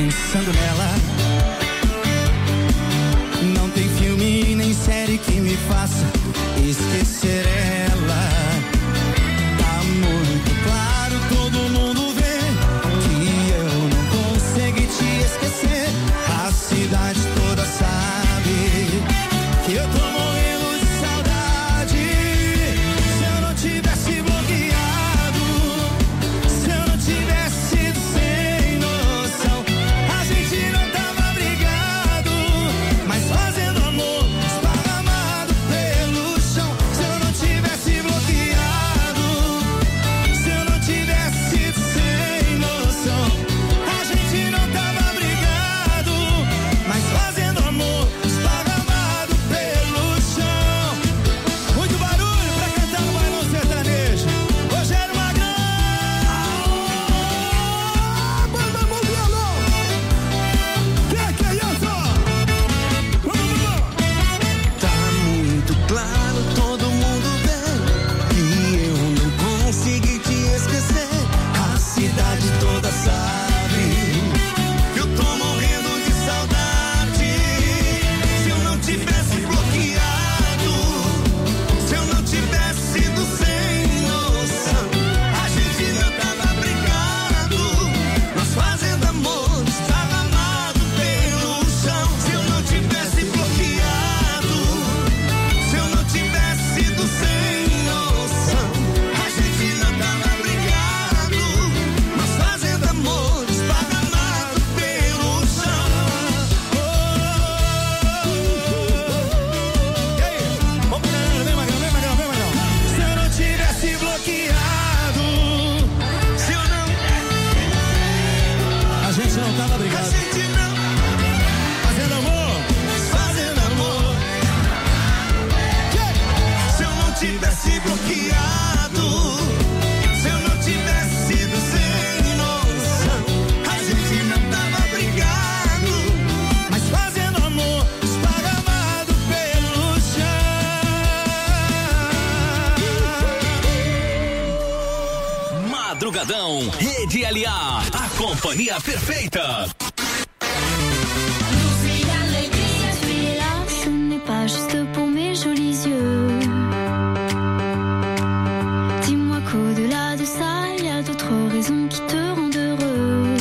pensando nela. Não tem filme nem série que me faça esquecer ela. Tá muito claro, todo mundo vê que eu não consegui te esquecer. A cidade toda sabe que eu tô morrendo de saudade. Se eu não tivesse bloqueado, se eu não tivesse sido sem noção, a gente não tava brigado, mas fazendo amor esparramado pelo chão. Se eu não tivesse bloqueado, se eu não tivesse sido sem noção, a gente não tava brigado, mas fazendo amor esparramado pelo chão. Muito barulho pra cantar no bailão sertanejo. Rogério Magrão! Banda no violão! Que é isso? Vamos! Tá muito claro, todo mundo vê que eu não consegui te esquecer. A cidade toda sabe que eu tô morrendo de saudade. Se eu não tivesse bloqueado, se eu não tivesse sido sem noção, a gente não tava brigado, nós fazendo amor esparramado pelo chão. Se eu não tivesse bloqueado, se eu não tivesse sido sem noção, a gente não tava brigado, nós fazendo amor esparramado pelo chão. E aí? Vamos pegar, vem Magrão, vem Magrão, vem Magrão. Se eu não tivesse bloqueado, se eu não... A gente não tava brigado. A gente não... Fazendo amor, fazendo amor. Se eu não tivesse bloqueado, se eu não tivesse sido sem noção, a gente não tava brigado, mas fazendo amor esparramado pelo chão. Madrugadão, Rede LA, a companhia perfeita. Celui-là, ce n'est pas juste pour mes jolis yeux. Dis-moi qu'au-delà de ça, il y a d'autres raisons qui te rendent heureux.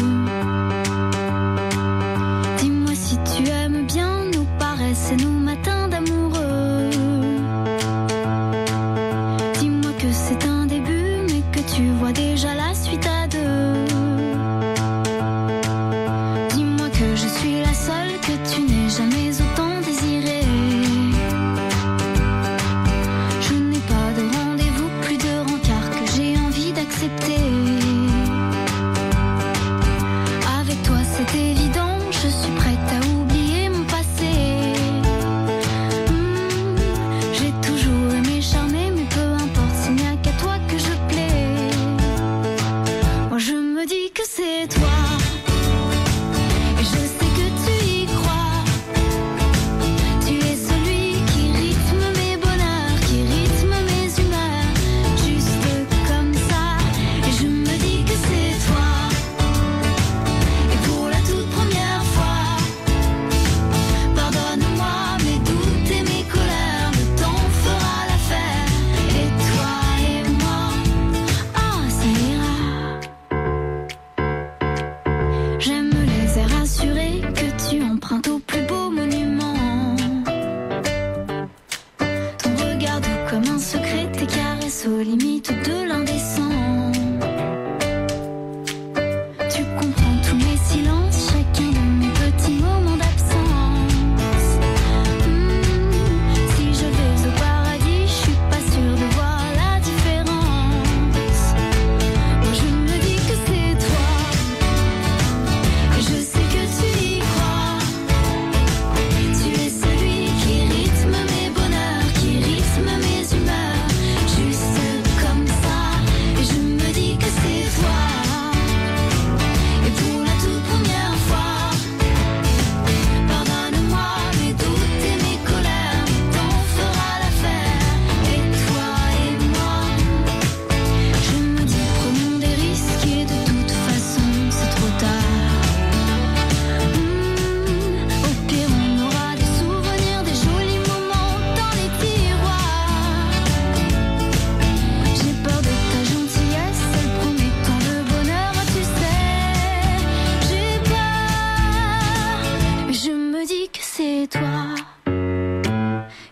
Dis-moi si tu aimes bien nos paresses et nos matins d'amoureux. Dis-moi que c'est un début, mais que tu vois déjà la suite à deux.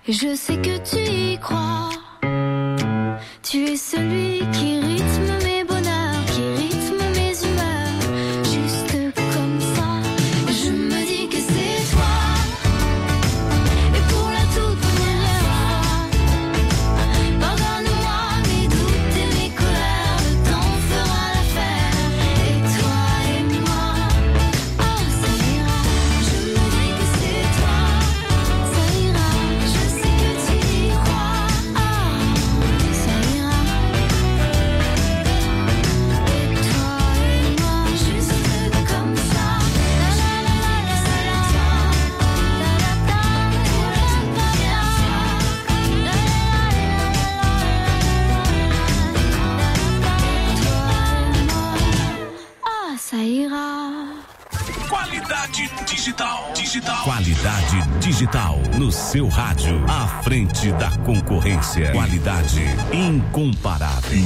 Je sais que tu y crois. Tu es celui qui rythme mes bonheurs, qui rythme mes humeurs, juste comme ça. Je me dis que c'est toi. Et pour la toute première fois, pardonne-moi mes doutes et mes colères, le temps fera l'affaire. Et toi et moi, oh ça ira. Je me dis que c'est toi, ça ira. Je sais que tu y crois, oh ça ira. Et toi et moi, juste comme ça. La la la la la la la la la pour la toute première fois. La la la la la la la. Toi et moi, ah ça ira. Qualidade digital. Qualidade digital no seu rádio. À frente da concorrência. Qualidade incomparável.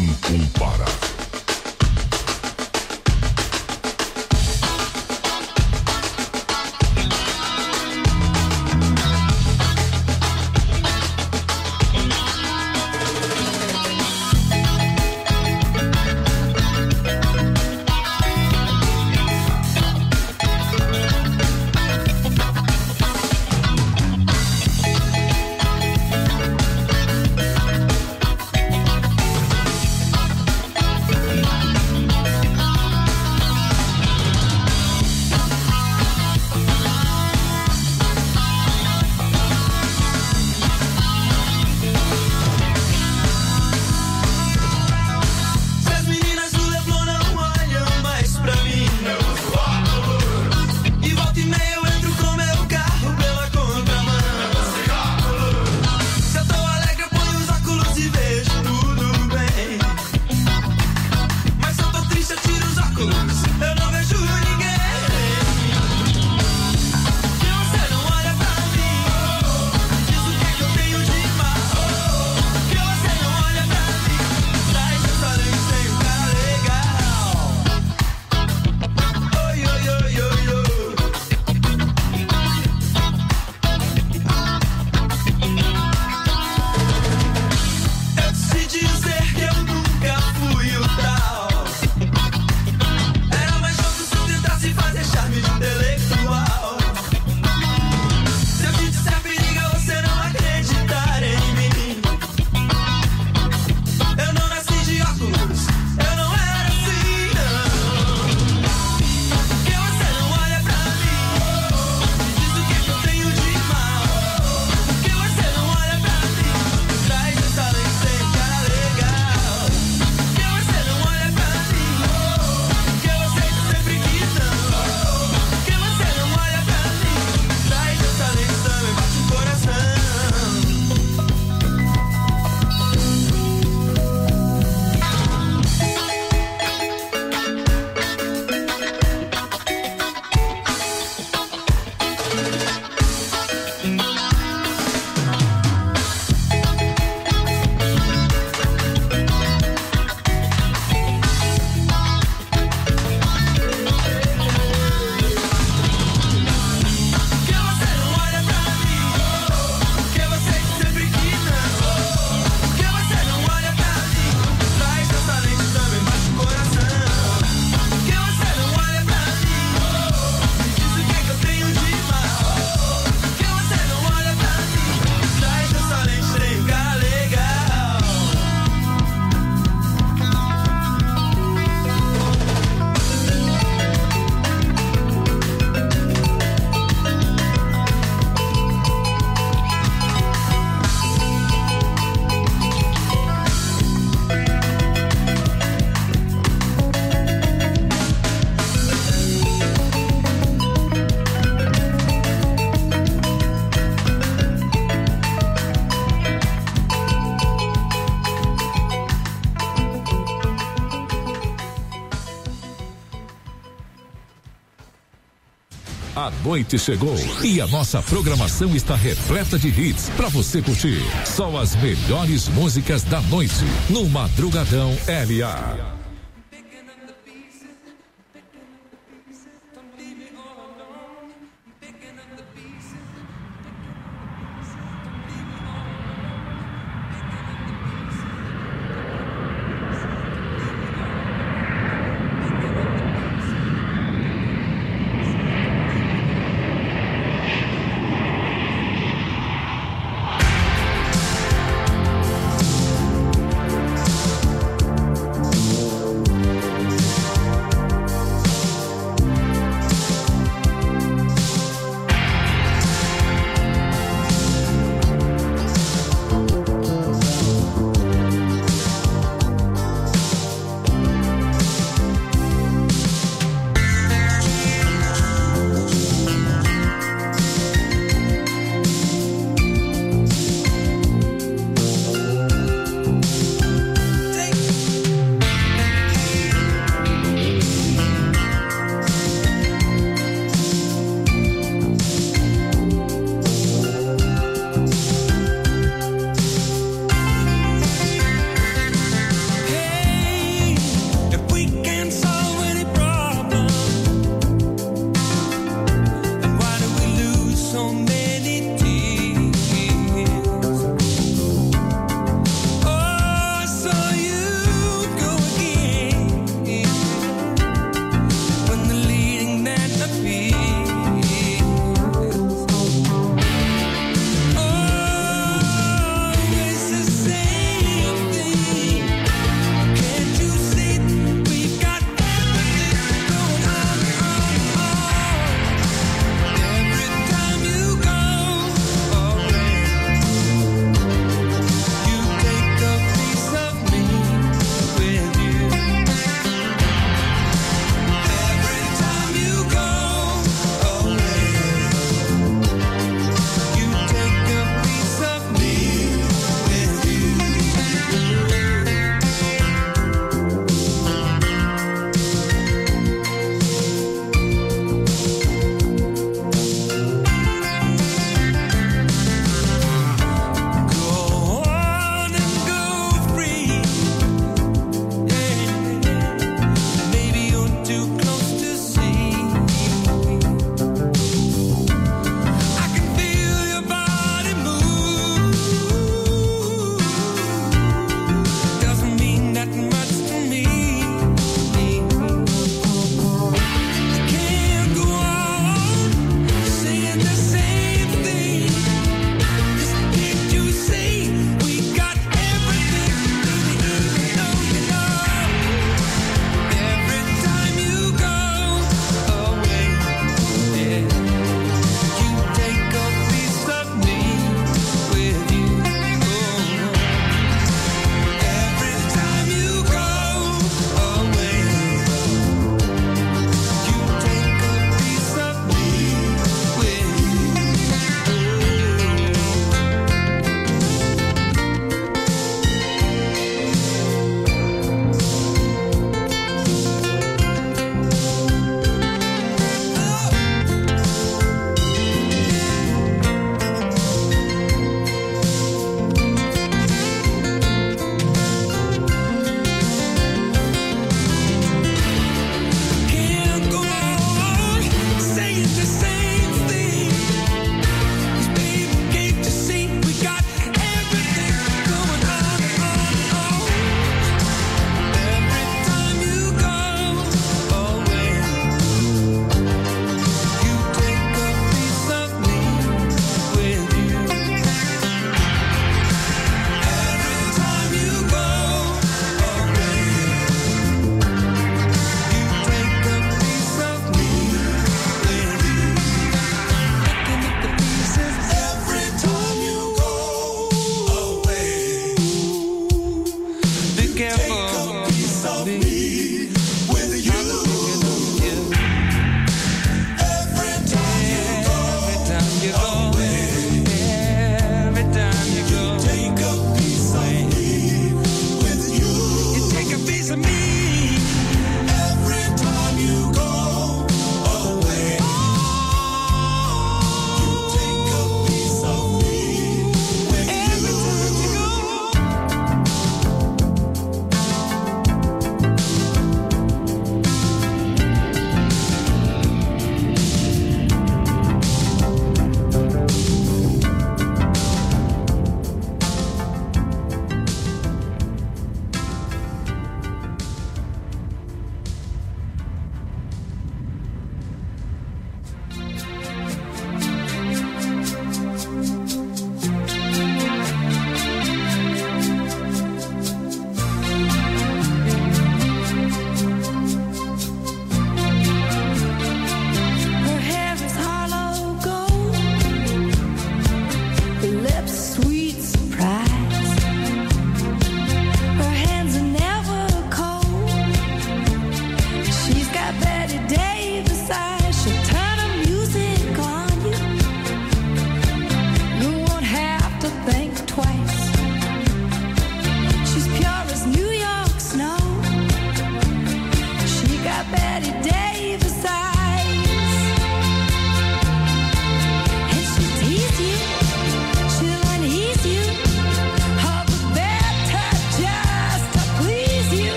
A noite chegou e a nossa programação está repleta de hits para você curtir. Só as melhores músicas da noite no Madrugadão LA.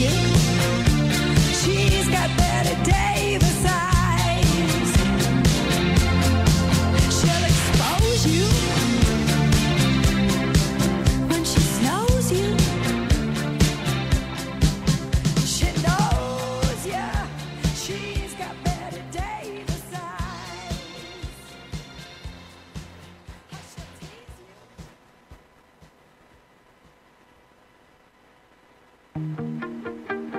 you. She's got Betty Davis eyes. She'll expose you when she slows you. She knows you. She's got Betty Davis eyes. She'll tease you.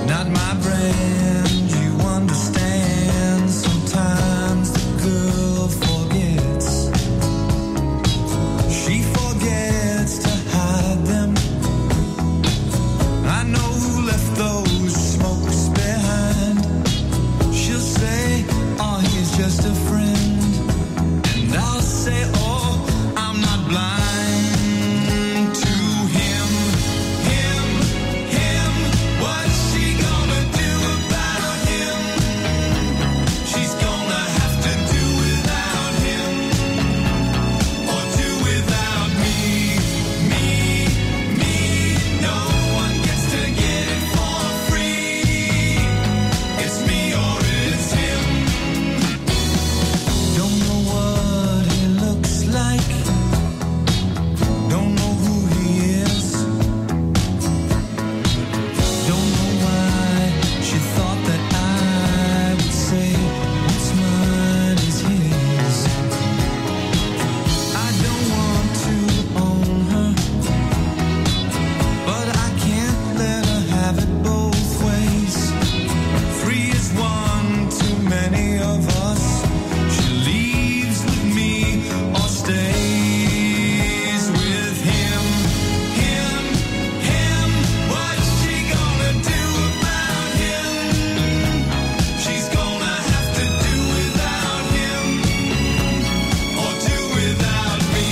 not my brand, you understand. Sometimes the girl forgets, she forgets to hide them. I know who left those smokes behind. She'll say, oh, he's just a friend. And I'll say, oh, I'm not blind to him. What's she gonna do about him? She's gonna have to do without him, or do without me. No one gets to get it for free. It's me or it's him. Don't know what he looks like, don't know who he is, don't know why she thought that I would say what's mine is his. I don't want to own her, but I can't let her have it both ways. 3 is 1 too many of us. She leaves with me or stays with him. What's she gonna do about him? She's gonna have to do without him, or do without me.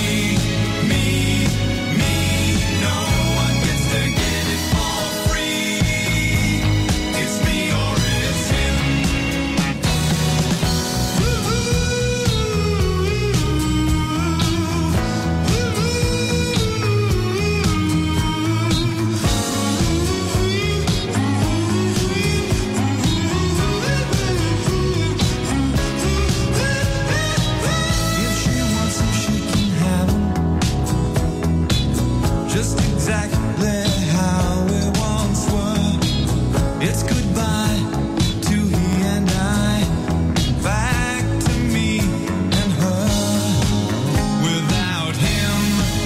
No one gets to get it for free. It's me or it's him. If she wants him, she can have him, just exactly how we once were. It's goodbye to he and I, back to me and her. Without him,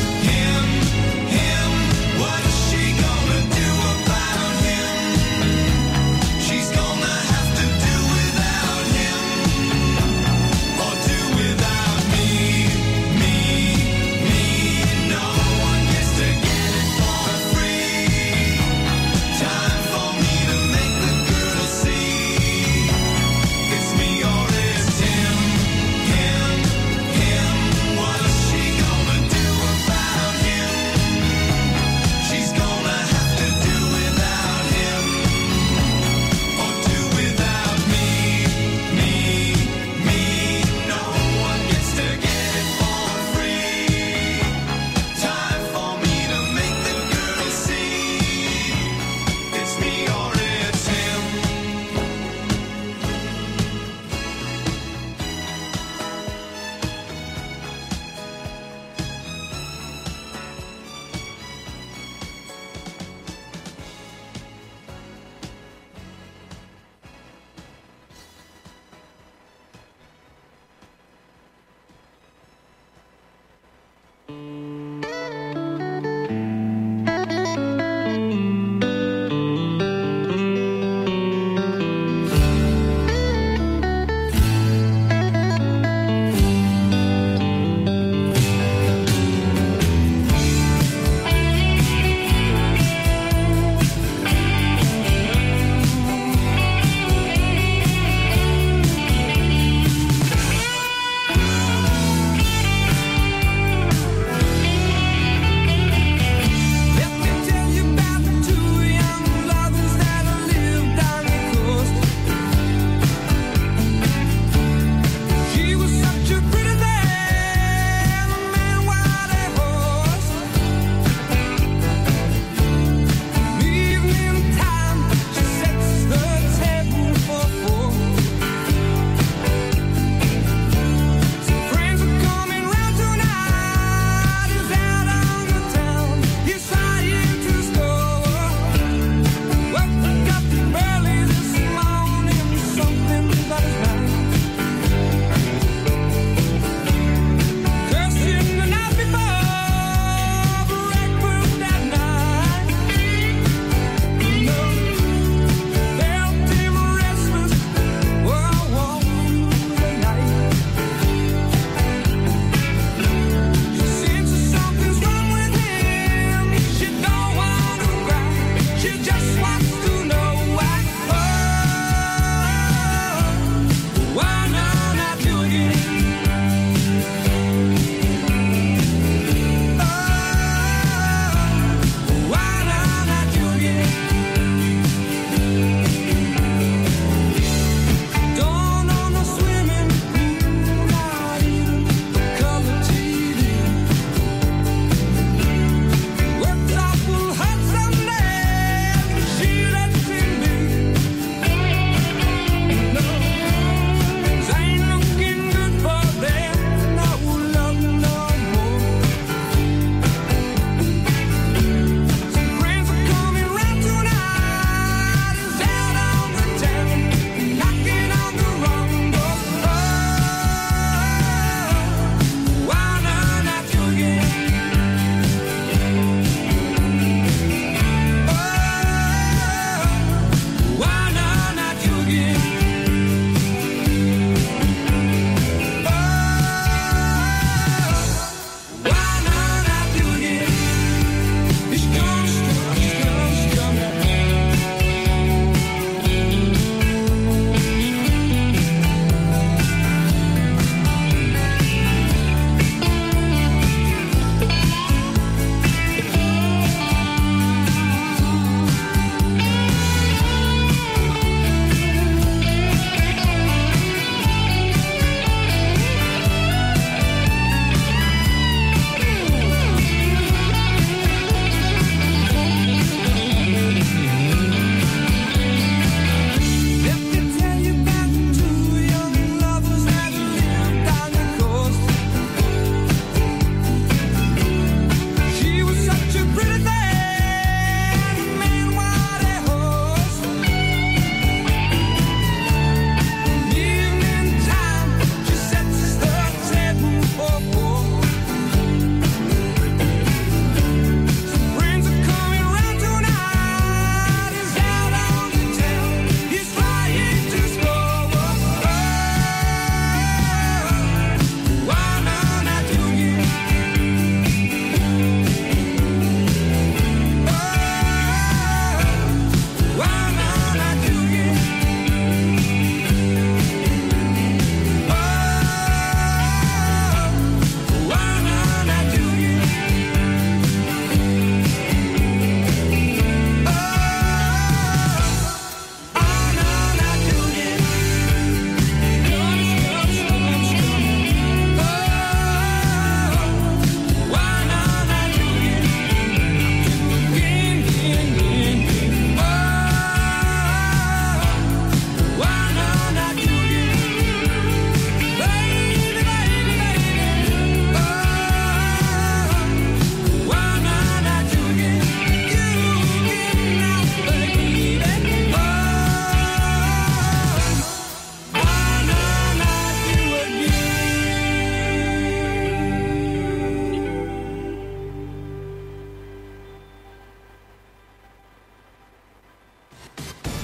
what's she gonna do about him? She's gonna have to do without him, or do without me. No one gets to get it for free. Time for me to make the girl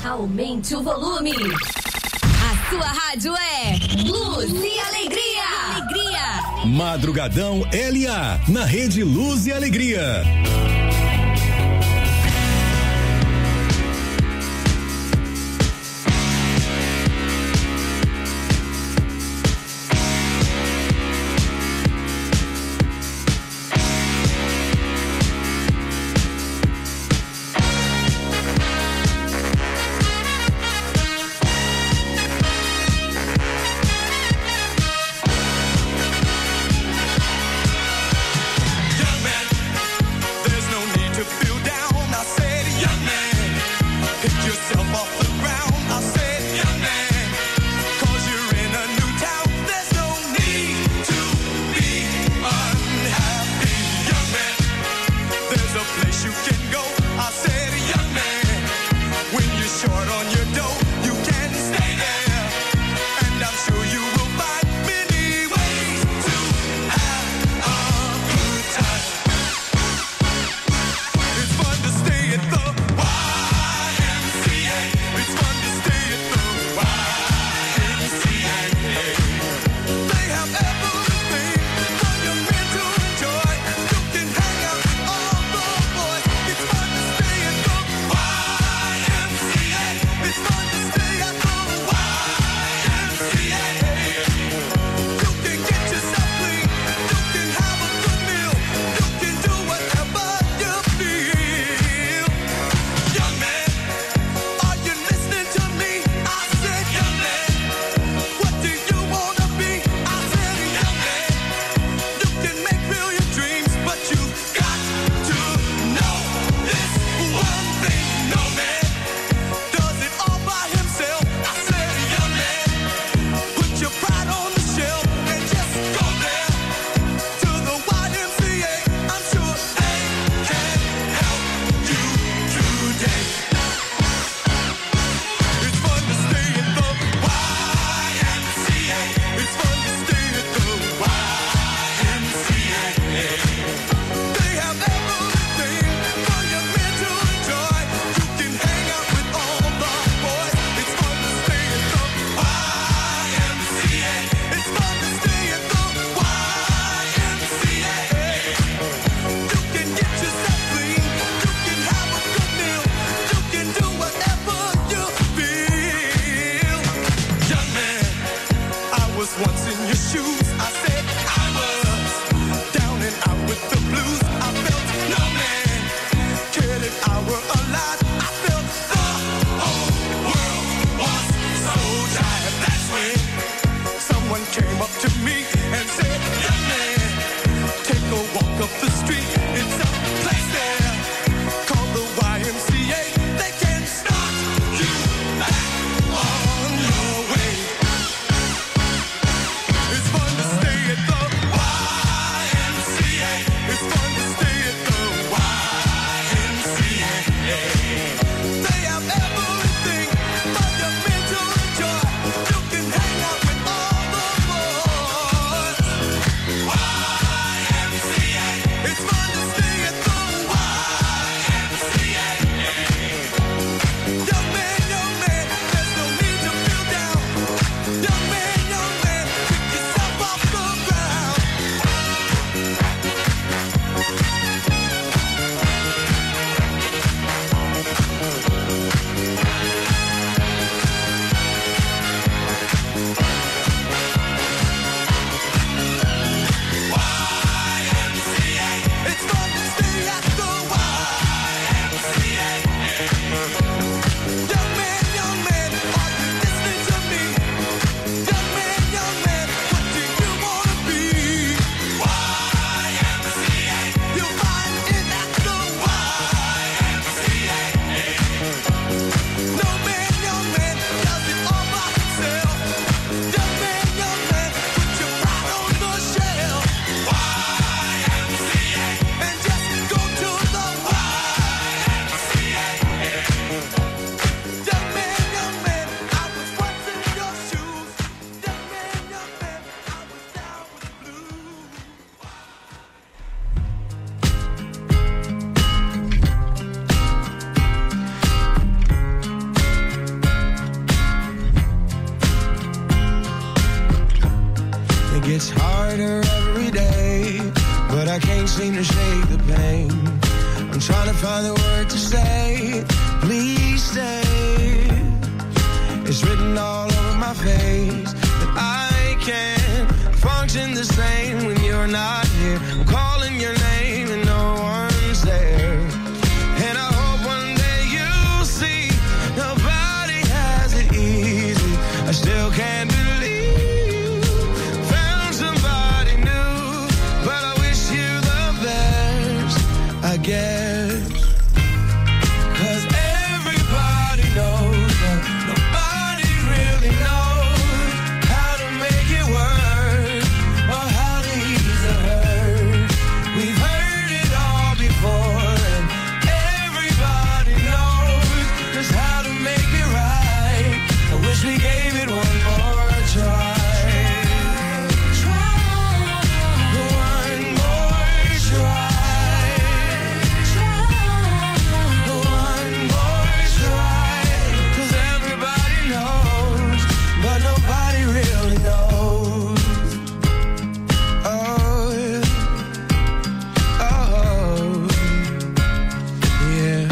Aumente o volume. A sua rádio é Luz e Alegria. Alegria. Madrugadão LA, na rede Luz e Alegria. gets harder every day, but I can't seem to shake the pain. I'm trying to find the word to say, please stay. It's written all over my face that I can't function the same when you're not here. I'm calling your name and no one's there. And I hope one day you'll see nobody has it easy. I still can't believe you found somebody new, but I wish you the best, I guess. 'Cause everybody knows that nobody really knows how to make it work or how to ease the hurt. We've heard it all before, and everybody knows just how to make it right. I wish we gave it one more try. One more try. One more try. 'Cause everybody knows, but nobody really knows. Oh, yeah. Oh, yeah.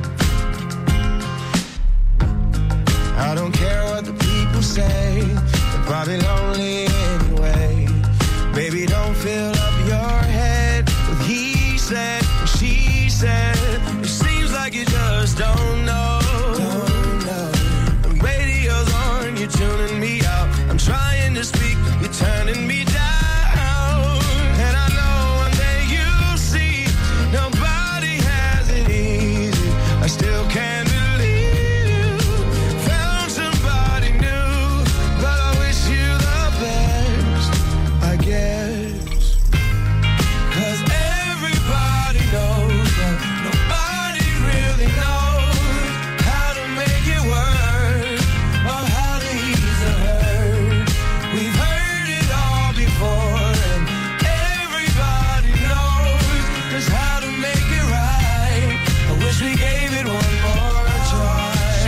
I don't care what the people say, they're probably lonely anyway. Baby, don't fill up your head with he said, she said. It seems like you just don't know. The radio's on, you're tuning me out. I'm trying to speak, you're turning me down. And I know one day you'll see nobody has it easy. I still can't believe you found somebody new, but I wish you the best, I guess. 'Cause everybody knows that nobody really knows how to make it work or how to ease the hurt. We've heard it all before, and everybody knows just how to make it right. I wish we gave it one more try.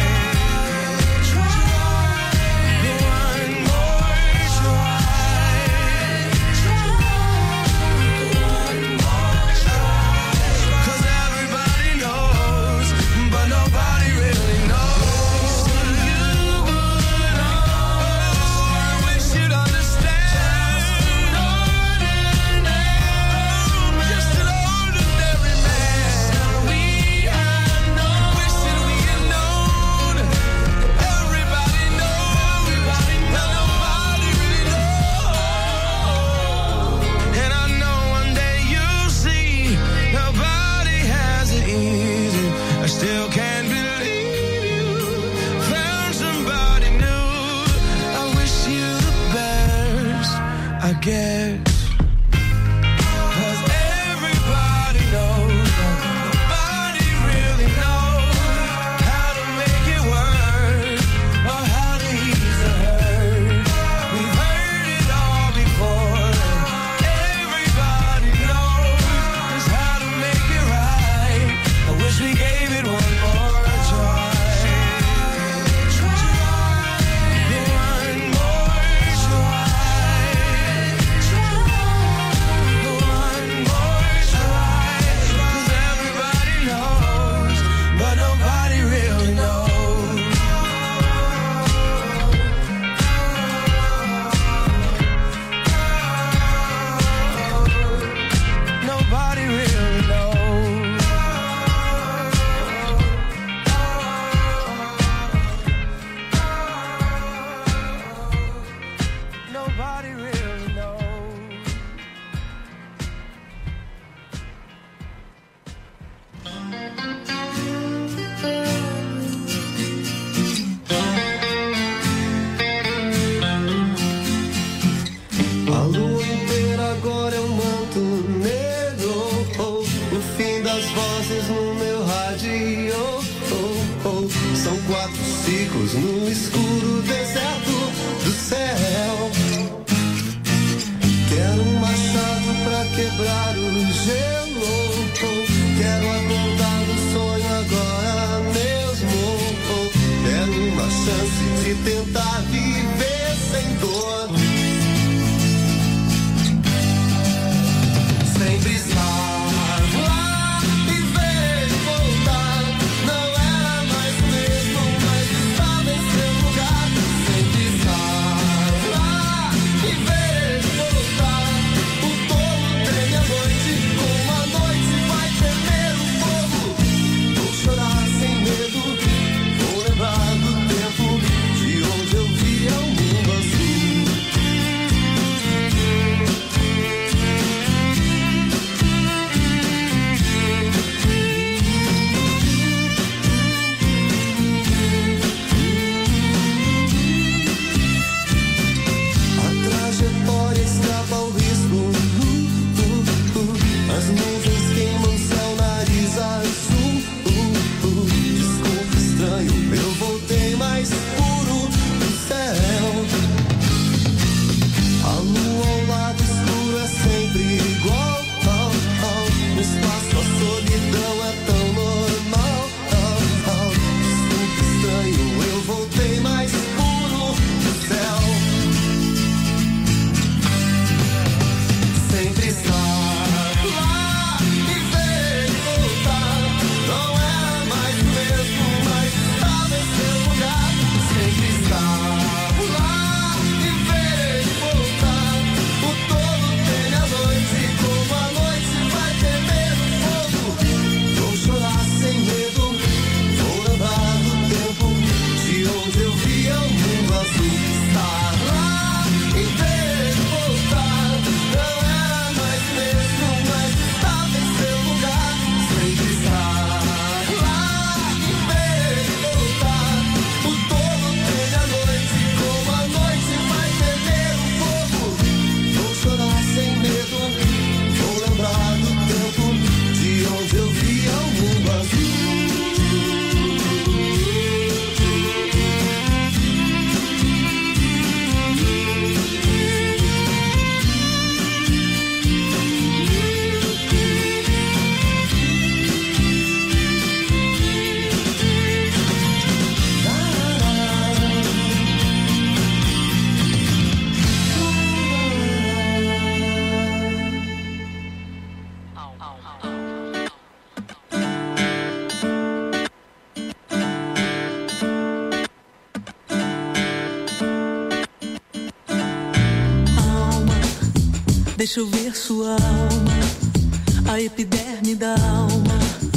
One more try. One more try. 'Cause everybody knows, but nobody really knows. I wish you'd understand. Just an ordinary man. Wish that we had known. Everybody knows, but nobody really knows. And I know one day you'll see nobody has it easy. I still can't believe you found somebody new. I wish you the best, I guess. 'Cause everybody knows that nobody really knows how to make it work or how to ease the hurt. We've heard it all before, and everybody knows just how to make it right. I wish we gave it one more try. One more try. One more try. 'Cause everybody knows, but nobody really knows. Nobody really knows. Nobody really knows. A lua inteira agora é um manto negro, oh, o fim das vozes no meu rádio, oh, oh. São 4 ciclos no escuro deserto do céu. Quero um machado pra quebrar o gelo, oh. Quero acordar do sonho agora mesmo, oh. Quero uma chance de tentar viver sem dor. Deixa eu ver sua alma, a epiderme da alma.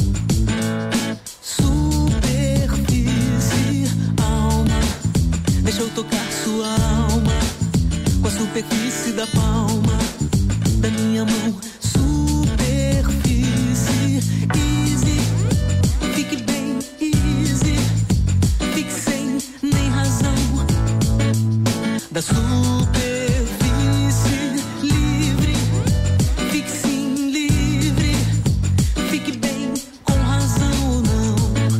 Superfície, alma. Deixa eu tocar sua alma com a superfície da palma da minha mão. Superfície, easy. Fique bem, easy. Fique sem nem razão. Da superfície livre. Fique sim livre. Fique bem com razão ou não.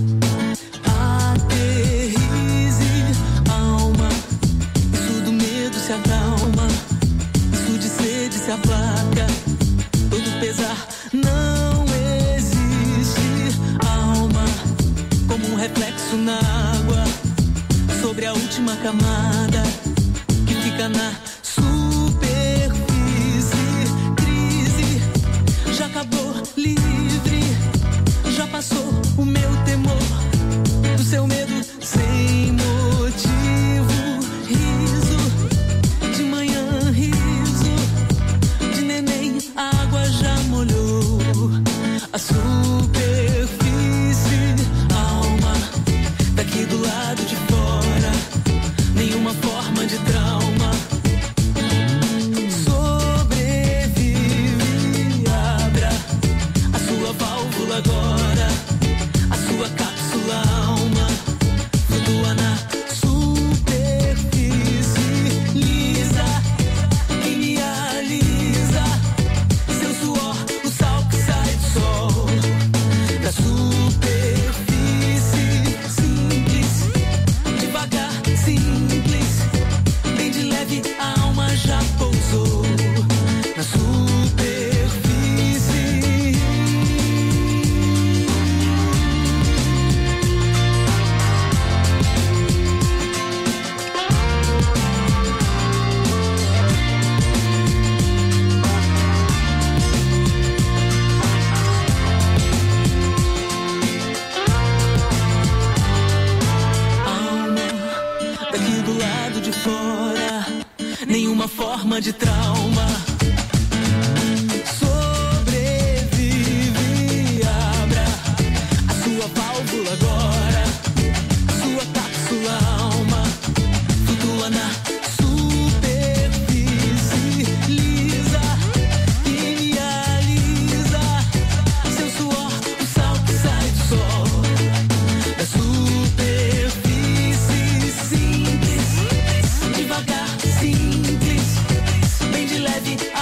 Aterrize, alma. Isso do medo se acalma. Isso de sede se aplaca. Todo pesar não existe, alma. Como um reflexo na água sobre a última camada que fica na superfície. Crise já acabou, livre. Já passou o meu temor do seu medo sem motivo. Riso de manhã, riso de neném, a água já molhou a superfície, alma. Daqui do lado de fora, nenhuma forma de trauma. Sobrevive, abra a sua válvula agora, a sua cápsula, alma. Flutua na superfície lisa e me alisa. Seu suor, o sal que sai do sol. Da superfície simples, devagar, simples, bem de leve, a alma já pousou na superfície. Alma, daqui do lado de fora, nenhuma forma de trauma. Sobrevive, abra a sua válvula agora, a sua cápsula, alma. Flutua na superfície lisa e me alisa. Seu suor, o sal que sai do sol. Da superfície simples, devagar, simples, bem de leve,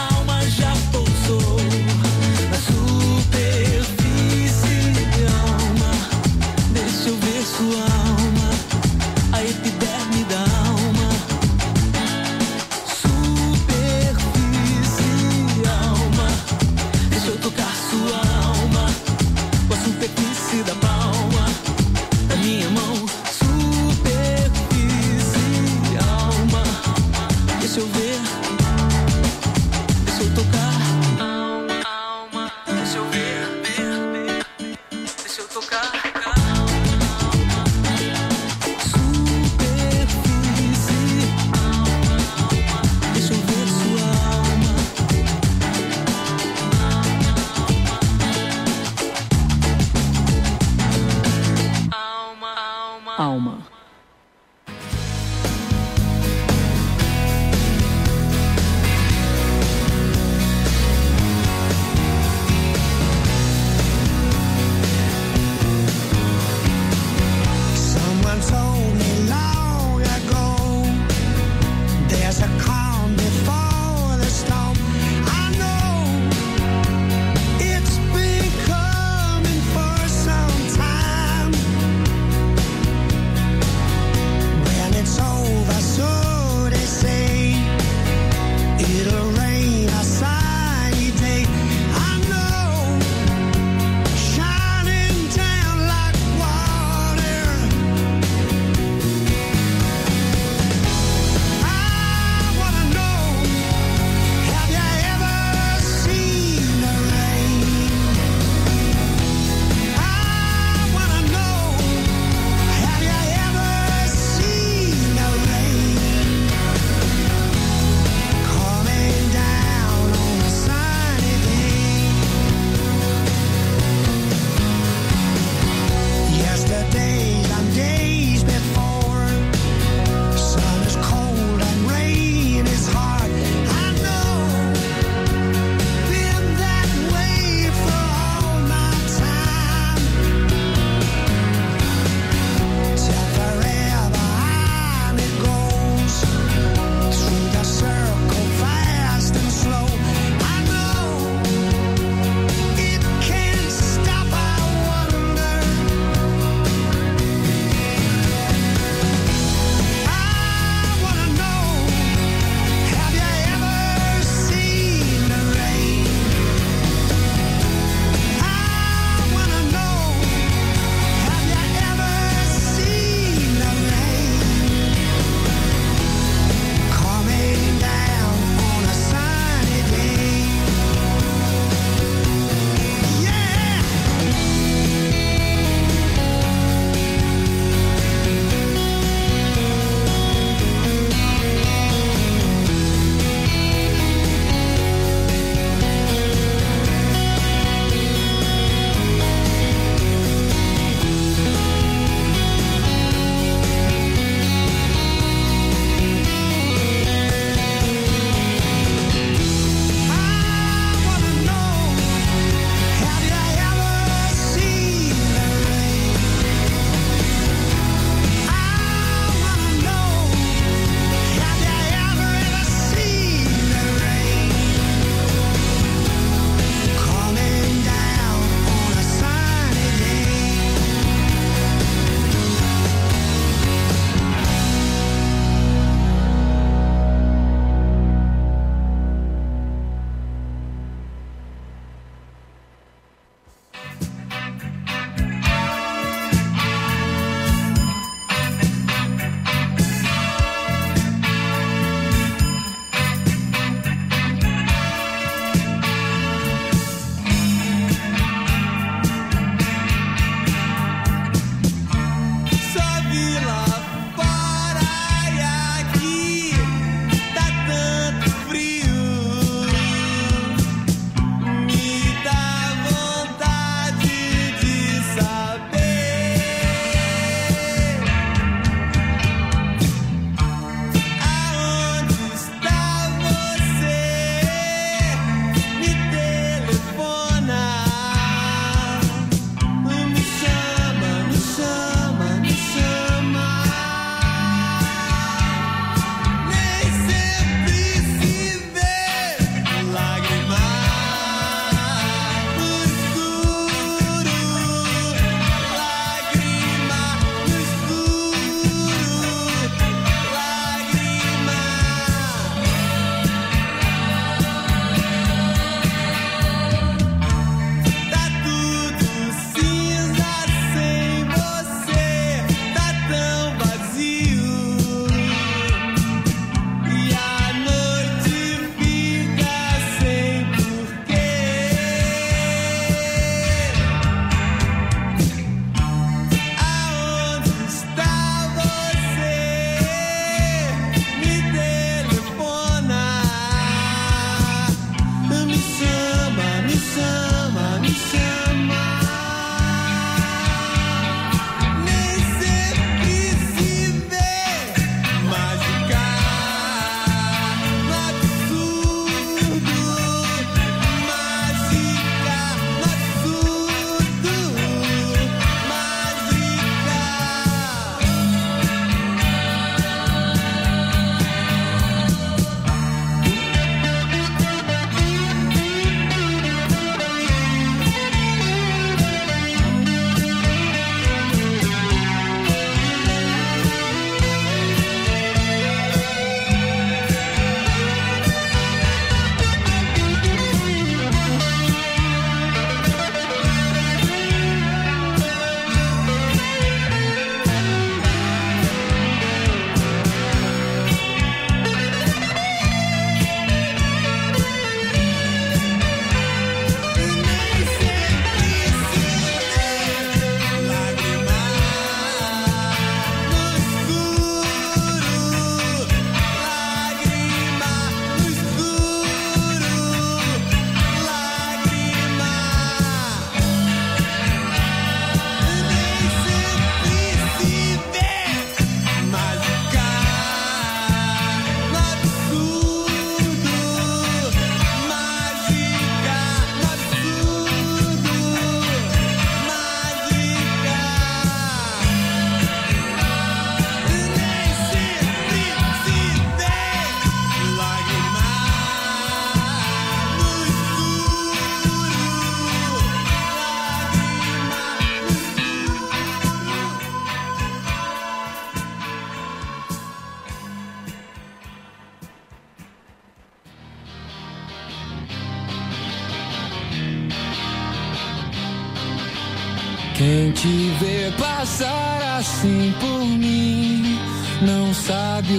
Quem te vê passar assim por mim não sabe